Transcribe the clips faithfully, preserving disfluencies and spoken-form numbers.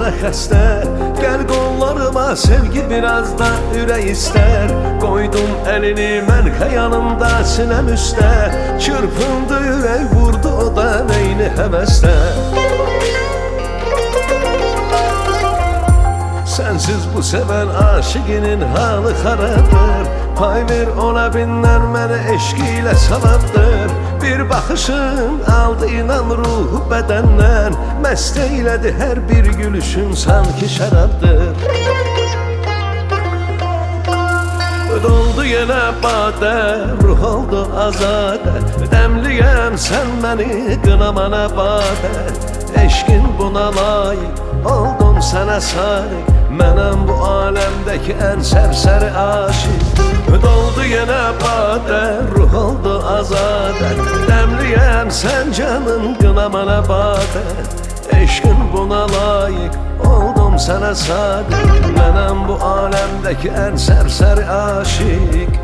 sana xəstə. Gəl qollarıma sevgi biraz da ürək istər. Qoydum əlini mən xəyalımda sinəm üstə. Çırpındı ürək vurdu o da neyni həvəsdə. Sensiz bu seven aşıkinin halı xarabdır. Pay ver ona binler məni eşq ilə savabdır. Bir baxışın aldı inan ruhu bədəndən. Məst eylədi hər bir gülüşün sanki şərabdır. Doldu yenə badə, ruh oldu azadə. Dəmliyəm sən məni qınamana badə. Eşqin buna layiq, oldum sənə sadiq. Mənəm bu aləmdəki ən sərsəri aşiq. Doldu yenə badə, ruh oldu azadə. Dəmliyəm sən canım qınamana badə. Eşqin buna layiq, oldum sənə sadiq. Mənəm bu aləmdəki ən sərsəri aşiq.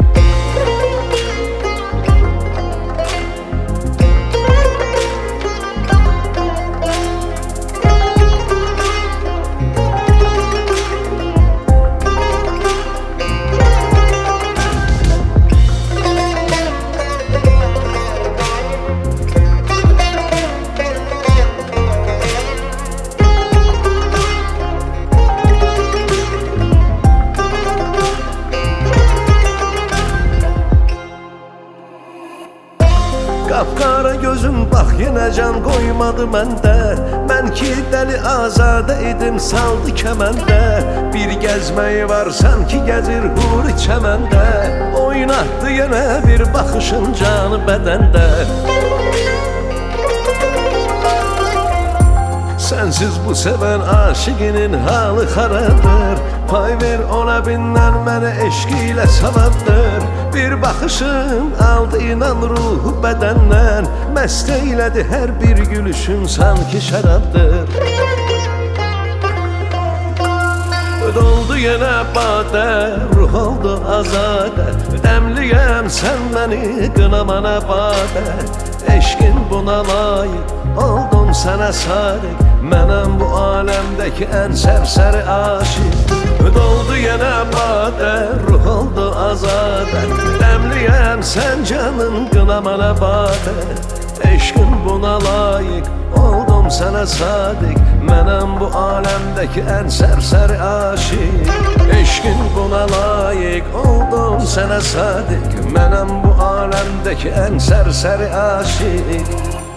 Qapqara gözüm bax yenə can qoymadı məndə. Mən ki dəli azadə idim saldı kəməndə. Bir gəzməyi var sanki gəzir huri çəməndə. Oynatdı yenə bir baxışın canı bədəndə. Sensiz bu seven aşıkinin halı xarabdır. Pay ver ona binler məni eşq ilə savabdır. Bir baxışın aldı inan ruhu bədəndən. Məst eylədi hər bir gülüşün sanki şərabdır. Doldu yenə badə, ruh oldu azadə. Dəmliyəm sən məni qınamana badə. Eşqin buna layiq, oldum sənə sadiq. Mənəm bu aləmdəki ən sərsəri aşiq. Doldu yenə badə, ruh oldu azadə. Dəmliyəm sən canım qınamana badə. Eşqin buna layiq, oldum sənə sadiq. Mənəm bu aləmdəki ən sərsəri aşiq. Eşqin buna layiq, oldum sənə sadiq. Mənəm bu aləmdəki ən sərsəri aşiq.